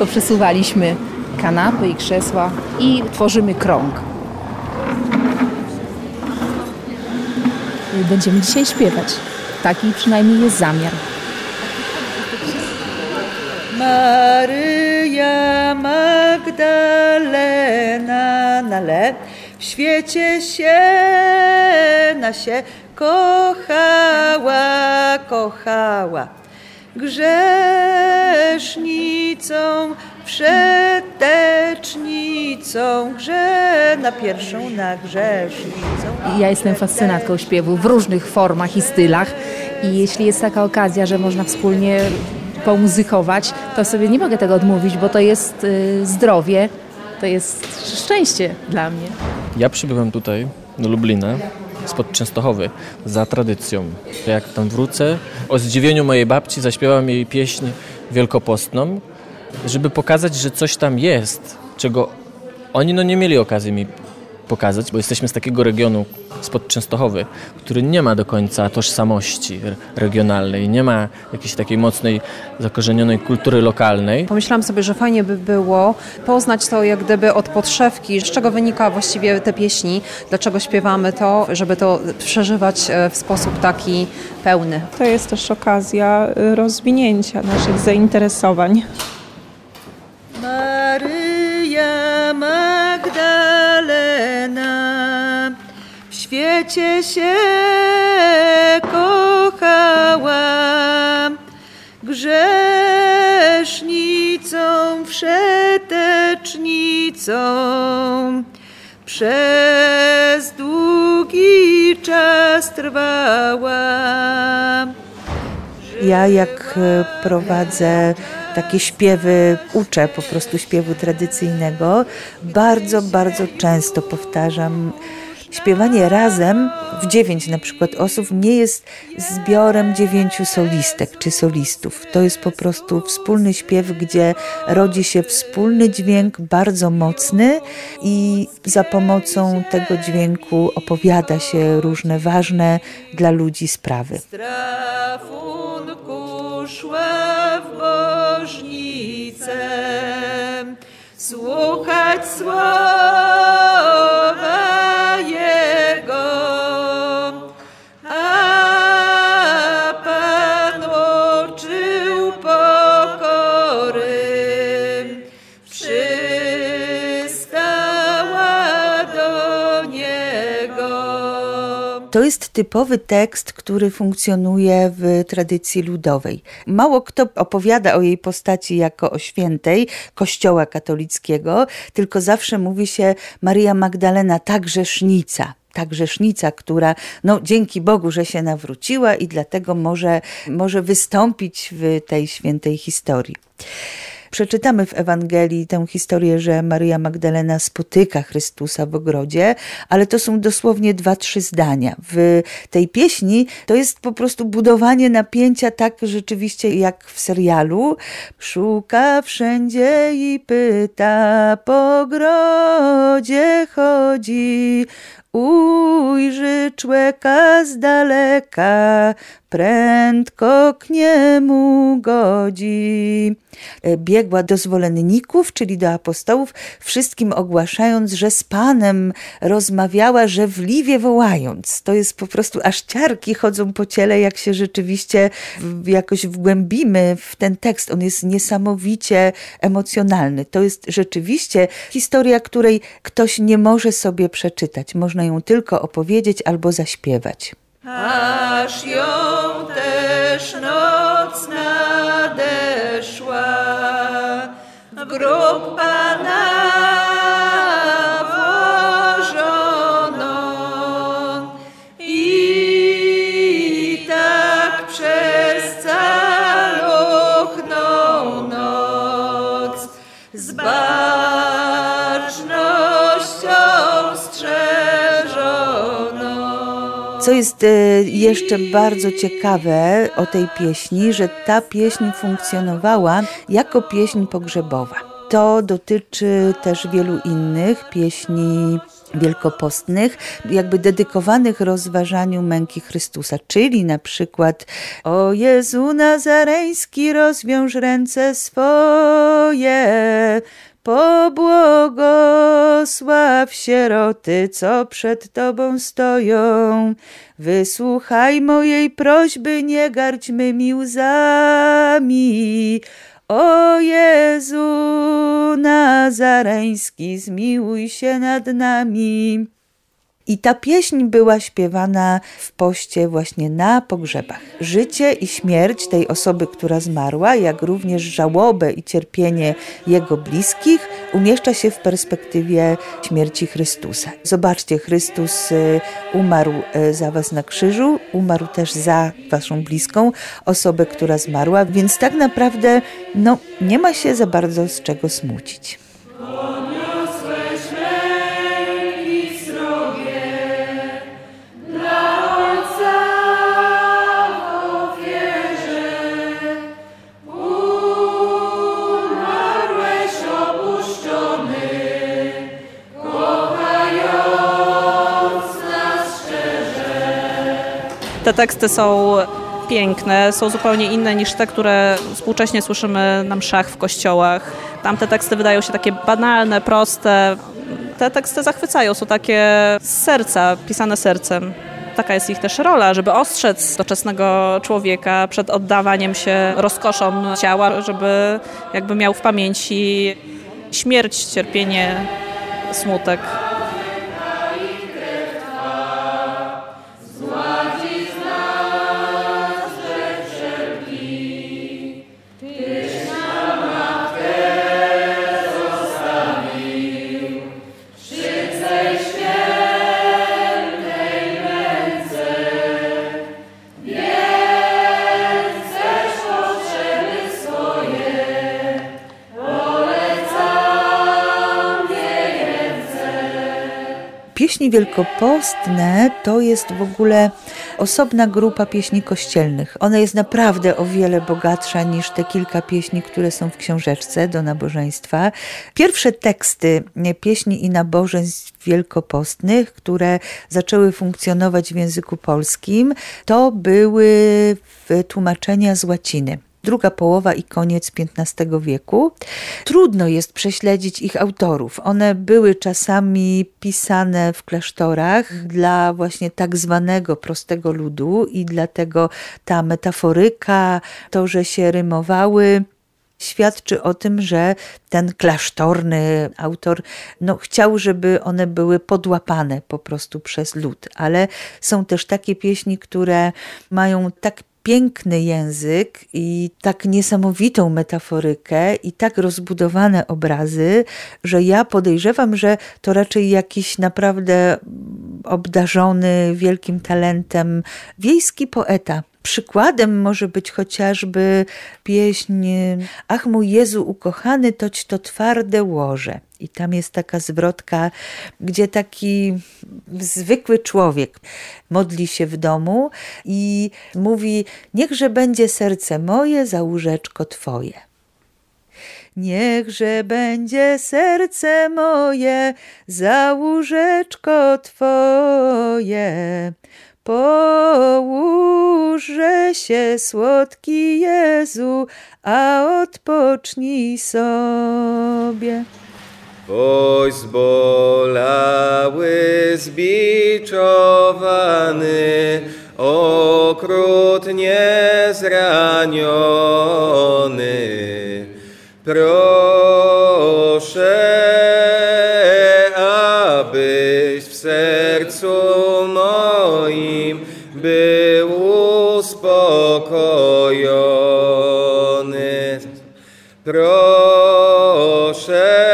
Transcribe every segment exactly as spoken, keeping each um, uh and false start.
tylko przesuwaliśmy kanapy i krzesła i tworzymy krąg. Będziemy dzisiaj śpiewać. Taki przynajmniej jest zamiar. Maryja Magdalena na le, w świecie się na się kochała, kochała. Grzesznicą, wszetecznicą, grze na pierwszą, na grzesznicą. Ja jestem fascynatką śpiewu w różnych formach i stylach i jeśli jest taka okazja, że można wspólnie pomuzykować, to sobie nie mogę tego odmówić, bo to jest y, zdrowie, to jest szczęście dla mnie. Ja przybyłem tutaj do Lublina spod Częstochowy za tradycją. Jak tam wrócę, o zdziwieniu mojej babci zaśpiewam jej pieśń wielkopostną, żeby pokazać, że coś tam jest, czego oni no nie mieli okazji mi pokazać, bo jesteśmy z takiego regionu spod Częstochowy, który nie ma do końca tożsamości regionalnej, nie ma jakiejś takiej mocnej, zakorzenionej kultury lokalnej. Pomyślałam sobie, że fajnie by było poznać to jak gdyby od podszewki, z czego wynika właściwie te pieśni, dlaczego śpiewamy to, żeby to przeżywać w sposób taki pełny. To jest też okazja rozwinięcia naszych zainteresowań. Maryja Magdalena w świecie się kochała, grzesznicą, wszetecznicą przez długi czas trwała. Ja jak prowadzę takie śpiewy, uczę po prostu śpiewu tradycyjnego, bardzo, bardzo często powtarzam, śpiewanie razem w dziewięć na przykład osób nie jest zbiorem dziewięciu solistek czy solistów. To jest po prostu wspólny śpiew, gdzie rodzi się wspólny dźwięk, bardzo mocny i za pomocą tego dźwięku opowiada się różne ważne dla ludzi sprawy. Szła w bożnicę, słuchać słowa Jego, a Pan uczył pokory, przystała do Niego. To jest typowy tekst, który funkcjonuje w tradycji ludowej. Mało kto opowiada o jej postaci jako o świętej Kościoła katolickiego, tylko zawsze mówi się Maryja Magdalena, ta grzesznica. Ta grzesznica, która no, dzięki Bogu, że się nawróciła i dlatego może, może wystąpić w tej świętej historii. Przeczytamy w Ewangelii tę historię, że Maryja Magdalena spotyka Chrystusa w ogrodzie, ale to są dosłownie dwa, trzy zdania. W tej pieśni to jest po prostu budowanie napięcia tak rzeczywiście jak w serialu. Szuka wszędzie i pyta, po ogrodzie chodzi, ujrzy człeka z daleka, prędko k niemu godzi. Biegła do zwolenników, czyli do apostołów, wszystkim ogłaszając, że z Panem rozmawiała, żewliwie wołając. To jest po prostu, aż ciarki chodzą po ciele, jak się rzeczywiście jakoś wgłębimy w ten tekst. On jest niesamowicie emocjonalny. To jest rzeczywiście historia, której ktoś nie może sobie przeczytać. Można ją tylko opowiedzieć albo zaśpiewać. Aż ją też noc nadeszła, w grób Pana włożono i tak przez caluchną noc z bacznością strzeżono. Co jest jeszcze bardzo ciekawe o tej pieśni, że ta pieśń funkcjonowała jako pieśń pogrzebowa. To dotyczy też wielu innych pieśni wielkopostnych, jakby dedykowanych rozważaniu męki Chrystusa, czyli na przykład: o Jezu Nazareński, rozwiąż ręce swoje, pobłogosław sieroty, co przed Tobą stoją. Wysłuchaj mojej prośby, nie gardź mymi łzami. O Jezu Nazareński, zmiłuj się nad nami. I ta pieśń była śpiewana w poście właśnie na pogrzebach. Życie i śmierć tej osoby, która zmarła, jak również żałobę i cierpienie jego bliskich umieszcza się w perspektywie śmierci Chrystusa. Zobaczcie, Chrystus umarł za was na krzyżu, umarł też za waszą bliską osobę, która zmarła, więc tak naprawdę no, nie ma się za bardzo z czego smucić. Te teksty są piękne, są zupełnie inne niż te, które współcześnie słyszymy na mszach w kościołach. Tamte teksty wydają się takie banalne, proste. Te teksty zachwycają, są takie z serca, pisane sercem. Taka jest ich też rola, żeby ostrzec doczesnego człowieka przed oddawaniem się rozkoszom ciała, żeby jakby miał w pamięci śmierć, cierpienie, smutek. Pieśni wielkopostne to jest w ogóle osobna grupa pieśni kościelnych. Ona jest naprawdę o wiele bogatsza niż te kilka pieśni, które są w książeczce do nabożeństwa. Pierwsze teksty pieśni i nabożeństw wielkopostnych, które zaczęły funkcjonować w języku polskim, to były tłumaczenia z łaciny. Druga połowa i koniec piętnastego wieku. Trudno jest prześledzić ich autorów. One były czasami pisane w klasztorach dla właśnie tak zwanego prostego ludu i dlatego ta metaforyka, to, że się rymowały, świadczy o tym, że ten klasztorny autor no, chciał, żeby one były podłapane po prostu przez lud. Ale są też takie pieśni, które mają tak piękny język i tak niesamowitą metaforykę i tak rozbudowane obrazy, że ja podejrzewam, że to raczej jakiś naprawdę obdarzony wielkim talentem wiejski poeta. Przykładem może być chociażby pieśń Ach mój Jezu ukochany, toć to twarde łoże. I tam jest taka zwrotka, gdzie taki zwykły człowiek modli się w domu i mówi: niechże będzie serce moje za łóżeczko Twoje. Niechże będzie serce moje za łóżeczko Twoje. Połóżże się, słodki Jezu, a odpocznij sobie. Boś zbolały, zbiczowany, okrutnie zraniony. Proszę, abyś w sercu moim był uspokojony. Proszę,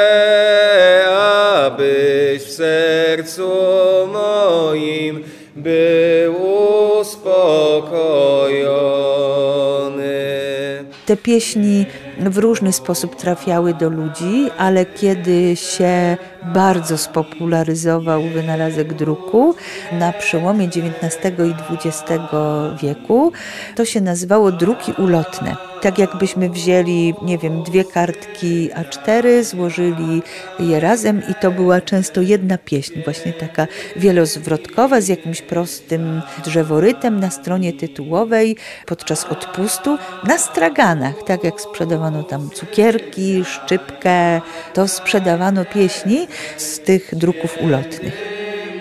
abyś w sercu moim był uspokojony. Te pieśni w różny sposób trafiały do ludzi, ale kiedy się bardzo spopularyzował wynalazek druku na przełomie dziewiętnastego i dwudziestego wieku, to się nazywało druki ulotne. Tak jakbyśmy wzięli, nie wiem, dwie kartki A cztery, złożyli je razem i to była często jedna pieśń, właśnie taka wielozwrotkowa z jakimś prostym drzeworytem na stronie tytułowej podczas odpustu na straganach, tak jak sprzedawano tam cukierki, szczypkę, to sprzedawano pieśni z tych druków ulotnych.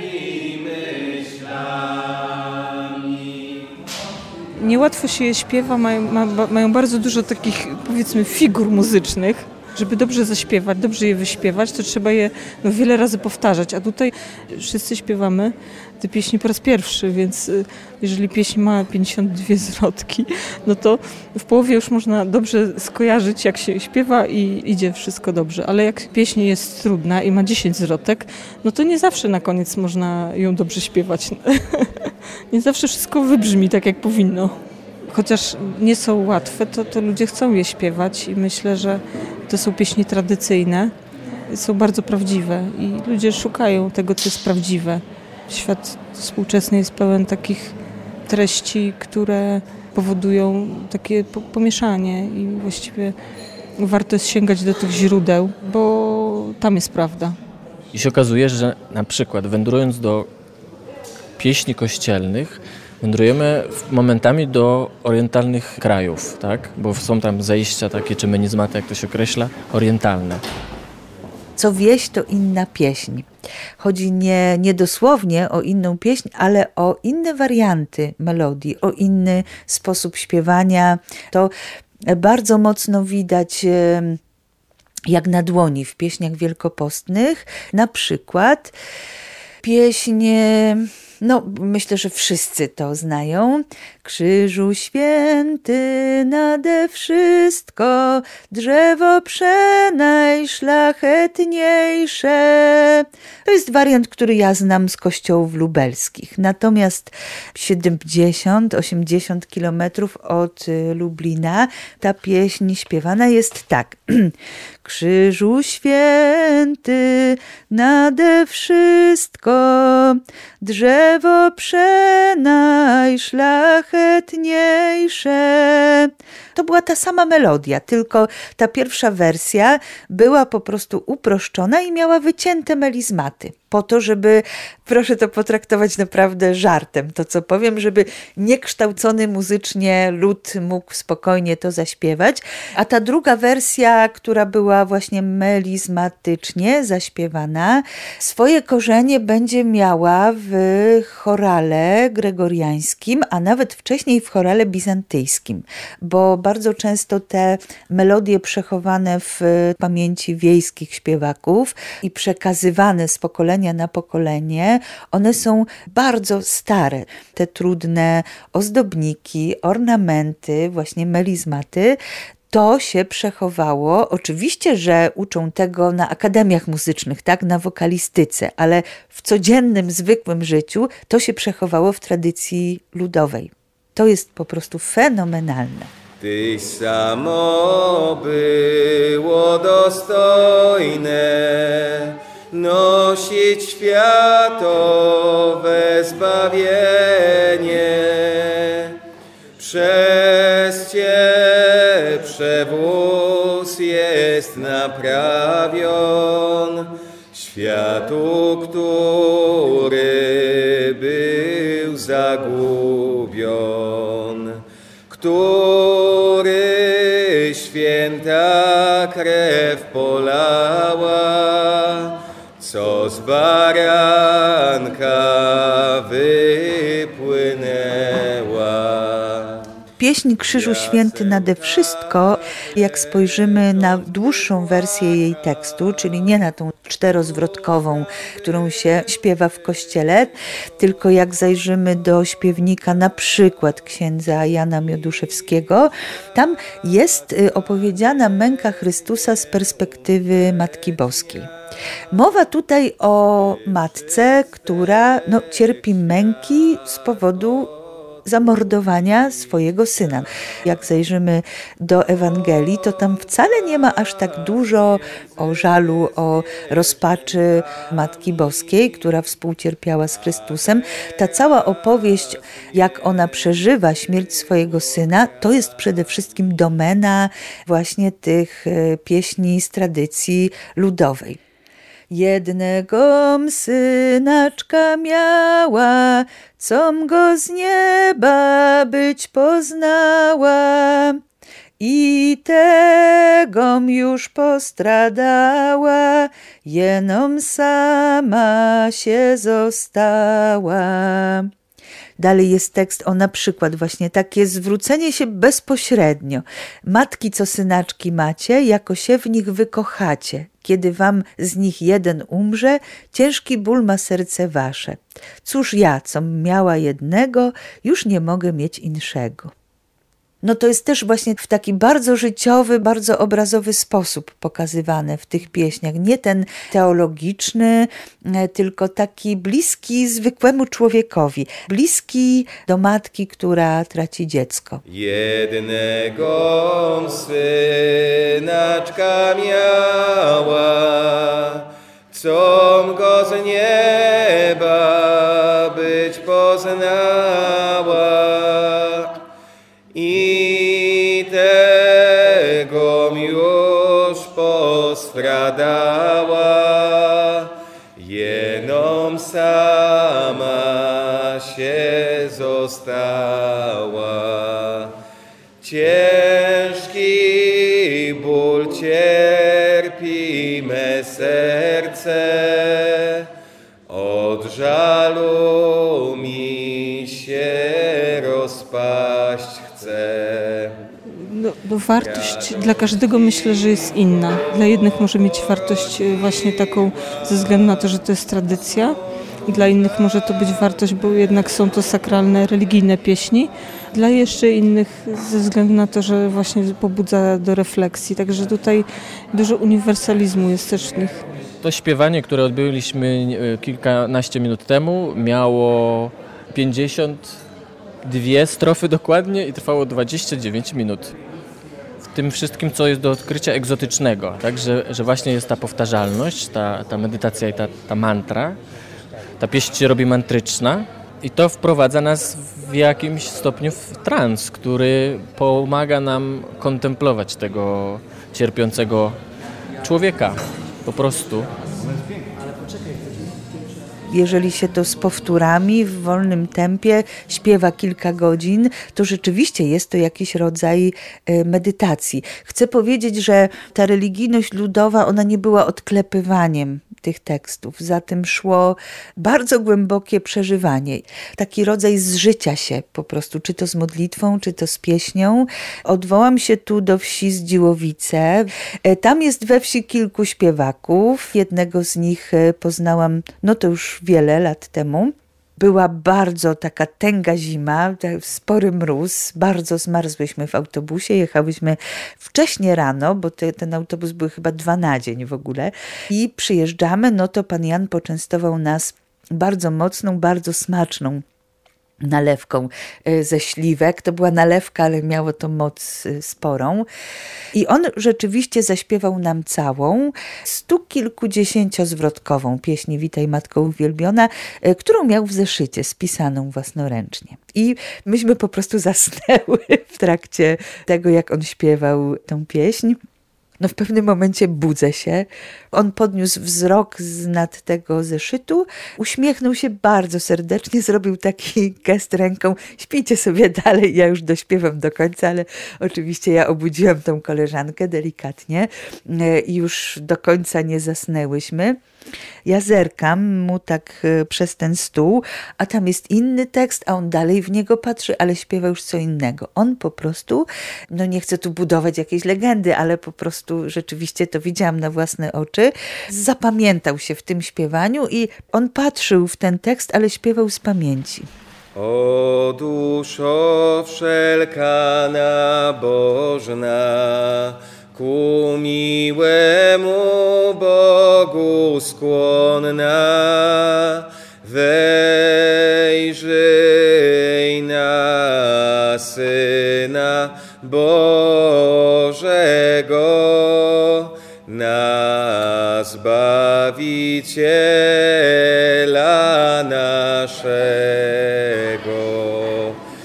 Niełatwo się je śpiewa, mają, ma, mają bardzo dużo takich, powiedzmy, figur muzycznych. Żeby dobrze zaśpiewać, dobrze je wyśpiewać, to trzeba je no, wiele razy powtarzać. A tutaj wszyscy śpiewamy te pieśni po raz pierwszy, więc jeżeli pieśń ma pięćdziesiąt dwie zwrotki, no to w połowie już można dobrze skojarzyć, jak się śpiewa i idzie wszystko dobrze. Ale jak pieśń jest trudna i ma dziesięć zwrotek, no to nie zawsze na koniec można ją dobrze śpiewać. Nie zawsze wszystko wybrzmi tak, jak powinno. Chociaż nie są łatwe, to, to ludzie chcą je śpiewać i myślę, że to są pieśni tradycyjne, są bardzo prawdziwe i ludzie szukają tego, co jest prawdziwe. Świat współczesny jest pełen takich treści, które powodują takie pomieszanie i właściwie warto jest sięgać do tych źródeł, bo tam jest prawda. I się okazuje, że na przykład wędrując do pieśni kościelnych, wędrujemy momentami do orientalnych krajów, tak? Bo są tam zejścia takie, czy menizmaty, jak to się określa, orientalne. Co wieś, to inna pieśń. Chodzi nie, nie dosłownie o inną pieśń, ale o inne warianty melodii, o inny sposób śpiewania. To bardzo mocno widać jak na dłoni w pieśniach wielkopostnych. Na przykład pieśń... No, myślę, że wszyscy to znają. Krzyżu święty nade wszystko, drzewo przenajszlachetniejsze. To jest wariant, który ja znam z kościołów lubelskich. Natomiast siedemdziesiąt osiemdziesiąt kilometrów od Lublina ta pieśń śpiewana jest tak. Krzyżu święty nade wszystko, drzewo przenajszlachetniejsze. To była ta sama melodia, tylko ta pierwsza wersja była po prostu uproszczona i miała wycięte melizmaty. Po to, żeby, proszę to potraktować naprawdę żartem, to co powiem, żeby niekształcony muzycznie lud mógł spokojnie to zaśpiewać. A ta druga wersja, która była właśnie melizmatycznie zaśpiewana, swoje korzenie będzie miała w chorale gregoriańskim, a nawet wcześniej w chorale bizantyjskim, bo bardzo często te melodie przechowane w pamięci wiejskich śpiewaków i przekazywane z pokolenia na pokolenie, one są bardzo stare. Te trudne ozdobniki, ornamenty, właśnie melizmaty, to się przechowało. Oczywiście, że uczą tego na akademiach muzycznych, tak, na wokalistyce, ale w codziennym, zwykłym życiu to się przechowało w tradycji ludowej. To jest po prostu fenomenalne. Tyś samo było dostojne nosić światowe zbawienie. Przez Cię przewóz jest naprawion światu, który był zagubion, który święta krew polała, co z baranka wypłynęła. Pieśń Krzyżu Święty nade wszystko, jak spojrzymy na dłuższą wersję jej tekstu, czyli nie na tą czterozwrotkową, którą się śpiewa w kościele, tylko jak zajrzymy do śpiewnika na przykład księdza Jana Mioduszewskiego, tam jest opowiedziana męka Chrystusa z perspektywy Matki Boskiej. Mowa tutaj o matce, która no, cierpi męki z powodu zamordowania swojego syna. Jak zajrzymy do Ewangelii, to tam wcale nie ma aż tak dużo o żalu, o rozpaczy Matki Boskiej, która współcierpiała z Chrystusem. Ta cała opowieść, jak ona przeżywa śmierć swojego syna, to jest przede wszystkim domena właśnie tych pieśni z tradycji ludowej. Jednego synaczka miała, com go z nieba być poznała, i tegom już postradała, jenom sama się została. Dalej jest tekst o na przykład właśnie takie zwrócenie się bezpośrednio. Matki, co synaczki macie, jako się w nich wykochacie. Kiedy wam z nich jeden umrze, ciężki ból ma serce wasze. Cóż ja, co miała jednego, już nie mogę mieć inszego. No to jest też właśnie w taki bardzo życiowy, bardzo obrazowy sposób pokazywane w tych pieśniach. Nie ten teologiczny, tylko taki bliski zwykłemu człowiekowi. Bliski do matki, która traci dziecko. Jednego synaczka miała, com go z nieba być poznała, i tego już postradała, jenom sama się została. Ciężki ból cierpi me serce, od żalu mi się rozpaść chce. No, no wartość dla każdego myślę, że jest inna. Dla jednych może mieć wartość właśnie taką ze względu na to, że to jest tradycja, i dla innych może to być wartość, bo jednak są to sakralne, religijne pieśni. Dla jeszcze innych ze względu na to, że właśnie pobudza do refleksji. Także tutaj dużo uniwersalizmu jest też w nich. To śpiewanie, które odbyliśmy kilkanaście minut temu, miało pięćdziesiąt dwie strofy dokładnie i trwało dwadzieścia dziewięć minut. W tym wszystkim, co jest do odkrycia egzotycznego, tak? Że, że właśnie jest ta powtarzalność, ta, ta medytacja i ta, ta mantra. Ta pieśń się robi mantryczna i to wprowadza nas w jakimś stopniu w trans, który pomaga nam kontemplować tego cierpiącego człowieka po prostu. Jeżeli się to z powtórami w wolnym tempie śpiewa kilka godzin, to rzeczywiście jest to jakiś rodzaj medytacji. Chcę powiedzieć, że ta religijność ludowa, ona nie była odklepywaniem tych tekstów. Za tym szło bardzo głębokie przeżywanie. Taki rodzaj zżycia się po prostu, czy to z modlitwą, czy to z pieśnią. Odwołam się tu do wsi Zdziłowice. Tam jest we wsi kilku śpiewaków. Jednego z nich poznałam, no to już wiele lat temu. Była bardzo taka tęga zima, spory mróz, bardzo zmarzłyśmy w autobusie, jechałyśmy wcześnie rano, bo te, ten autobus był chyba dwa na dzień w ogóle i przyjeżdżamy, no to pan Jan poczęstował nas bardzo mocną, bardzo smaczną nalewką ze śliwek. To była nalewka, ale miało to moc sporą. I on rzeczywiście zaśpiewał nam całą stu kilkudziesięciozwrotkową pieśń Witaj Matko Uwielbiona, którą miał w zeszycie, spisaną własnoręcznie. I myśmy po prostu zasnęły w trakcie tego, jak on śpiewał tę pieśń. No w pewnym momencie budzę się. On podniósł wzrok z nad tego zeszytu, uśmiechnął się bardzo serdecznie, zrobił taki gest ręką. Śpijcie sobie dalej, ja już dośpiewam do końca, ale oczywiście ja obudziłam tą koleżankę delikatnie i już do końca nie zasnęłyśmy. Ja zerkam mu tak przez ten stół, a tam jest inny tekst, a on dalej w niego patrzy, ale śpiewa już co innego. On po prostu, no nie chcę tu budować jakiejś legendy, ale po prostu rzeczywiście to widziałam na własne oczy, zapamiętał się w tym śpiewaniu i on patrzył w ten tekst, ale śpiewał z pamięci. O duszo wszelka nabożna, ku miłemu Bogu skłonna, wejrzyj na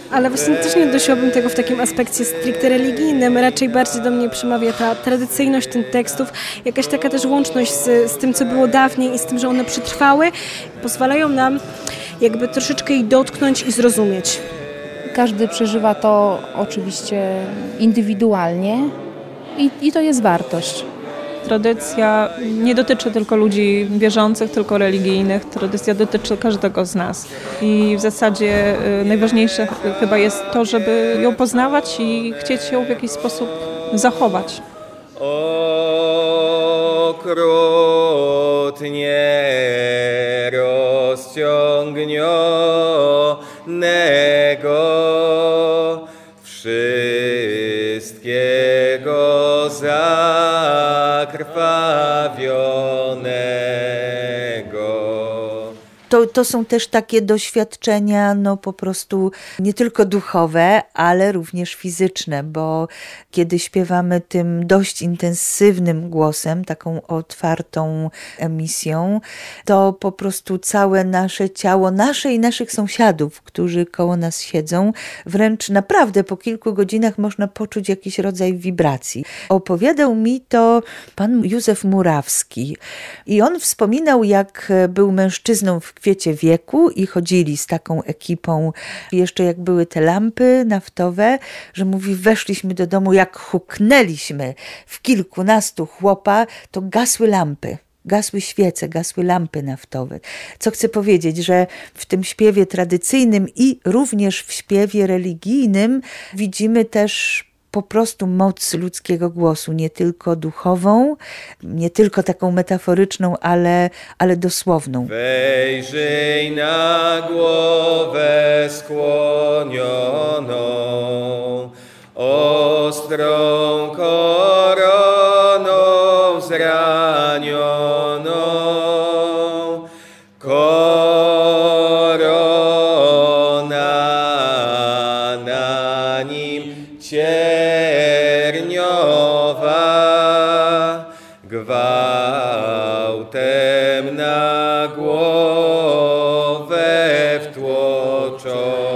Ale właśnie też nie odnosiłabym tego w takim aspekcie stricte religijnym. Raczej bardziej do mnie przemawia ta tradycyjność tych tekstów, jakaś taka też łączność z, z tym, co było dawniej i z tym, że one przetrwały. Pozwalają nam jakby troszeczkę ich dotknąć i zrozumieć. Każdy przeżywa to oczywiście indywidualnie i, i to jest wartość. Tradycja nie dotyczy tylko ludzi wierzących, tylko religijnych. Tradycja dotyczy każdego z nas. I w zasadzie najważniejsze chyba jest to, żeby ją poznawać i chcieć ją w jakiś sposób zachować. Okrutnie rozciągnionego wszystkiego zakrwawionego. To, to są też takie doświadczenia, no po prostu nie tylko duchowe, ale również fizyczne, bo kiedy śpiewamy tym dość intensywnym głosem, taką otwartą emisją, to po prostu całe nasze ciało, nasze i naszych sąsiadów, którzy koło nas siedzą, wręcz naprawdę po kilku godzinach można poczuć jakiś rodzaj wibracji. Opowiadał mi to pan Józef Murawski i on wspominał, jak był mężczyzną w kwiecie wieku i chodzili z taką ekipą, jeszcze jak były te lampy naftowe, że mówi, weszliśmy do domu, jak huknęliśmy w kilkunastu chłopa, to gasły lampy. Gasły świece, gasły lampy naftowe. Co chcę powiedzieć, że w tym śpiewie tradycyjnym i również w śpiewie religijnym widzimy też po prostu moc ludzkiego głosu, nie tylko duchową, nie tylko taką metaforyczną, ale, ale dosłowną. Wejrzyj na głowę skłonioną, ostrą koroną zranioną, korona na nim cierniowa, gwałtem na głowę wtłoczona.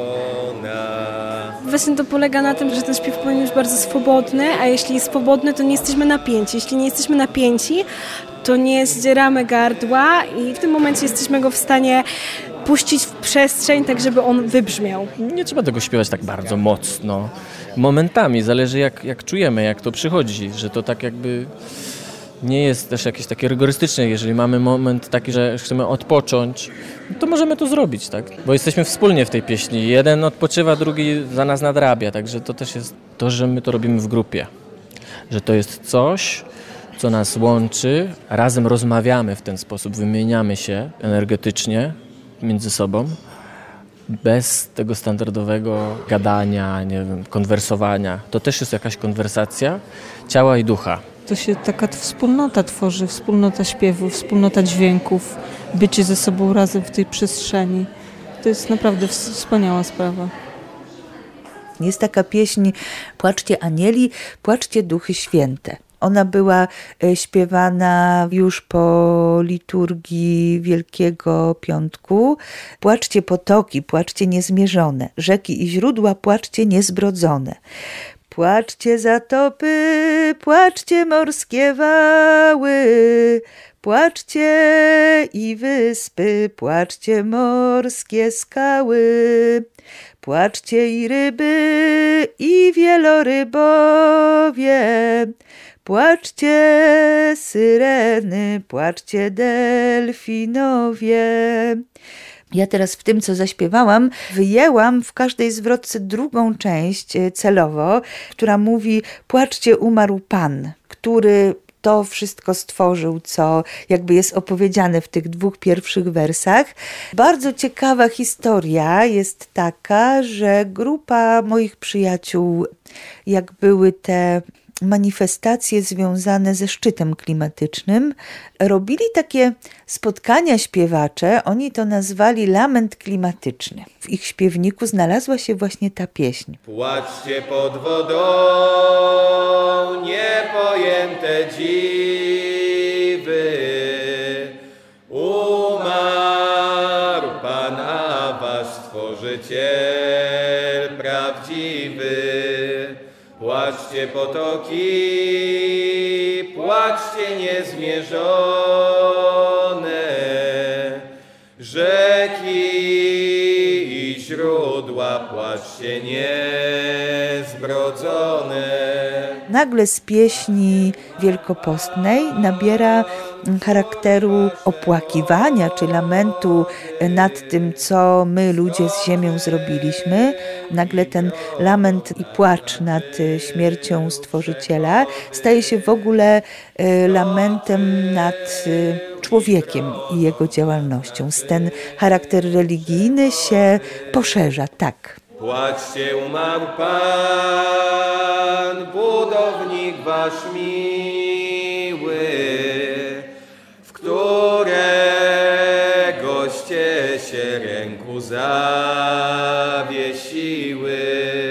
Właśnie to polega na tym, że ten śpiew powinien być bardzo swobodny, a jeśli jest swobodny, to nie jesteśmy napięci. Jeśli nie jesteśmy napięci, to nie zdzieramy gardła i w tym momencie jesteśmy go w stanie puścić w przestrzeń, tak żeby on wybrzmiał. Nie trzeba tego śpiewać tak bardzo mocno. Momentami, zależy jak, jak czujemy, jak to przychodzi, że to tak jakby nie jest też jakieś takie rygorystyczne. Jeżeli mamy moment taki, że chcemy odpocząć, to możemy to zrobić, tak? Bo jesteśmy wspólnie w tej pieśni. Jeden odpoczywa, drugi za nas nadrabia, także to też jest to, że my to robimy w grupie. Że to jest coś, co nas łączy, razem rozmawiamy w ten sposób, wymieniamy się energetycznie między sobą, bez tego standardowego gadania, nie wiem, konwersowania. To też jest jakaś konwersacja ciała i ducha. To się taka wspólnota tworzy, wspólnota śpiewu, wspólnota dźwięków, bycie ze sobą razem w tej przestrzeni. To jest naprawdę wspaniała sprawa. Jest taka pieśń Płaczcie anieli, płaczcie duchy święte. Ona była śpiewana już po liturgii Wielkiego Piątku. Płaczcie potoki, płaczcie niezmierzone, rzeki i źródła, płaczcie niezbrodzone. Płaczcie zatopy, płaczcie morskie wały, płaczcie i wyspy, płaczcie morskie skały. Płaczcie i ryby, i wielorybowie, płaczcie syreny, płaczcie delfinowie. Ja teraz w tym, co zaśpiewałam, wyjęłam w każdej zwrotce drugą część celowo, która mówi: płaczcie, umarł Pan, który to wszystko stworzył, co jakby jest opowiedziane w tych dwóch pierwszych wersach. Bardzo ciekawa historia jest taka, że grupa moich przyjaciół, jak były te manifestacje związane ze szczytem klimatycznym, robili takie spotkania śpiewacze, oni to nazwali lament klimatyczny. W ich śpiewniku znalazła się właśnie ta pieśń. Płaczcie pod wodą, niepojęte dziwy, umarł Pan, a wasz Stworzyciel. prawdziwy. Płaczcie potoki, płaczcie niezmierzone, rzeki i źródła, płaczcie niezbrodzone. Nagle z pieśni wielkopostnej nabiera charakteru opłakiwania czy lamentu nad tym, co my ludzie z ziemią zrobiliśmy. Nagle ten lament i płacz nad śmiercią Stworzyciela staje się w ogóle lamentem nad człowiekiem i jego działalnością. Ten charakter religijny się poszerza, tak. Płaczcie, umarł Pan, budownik wasz miły, w któregoście się ręku zawiesiły.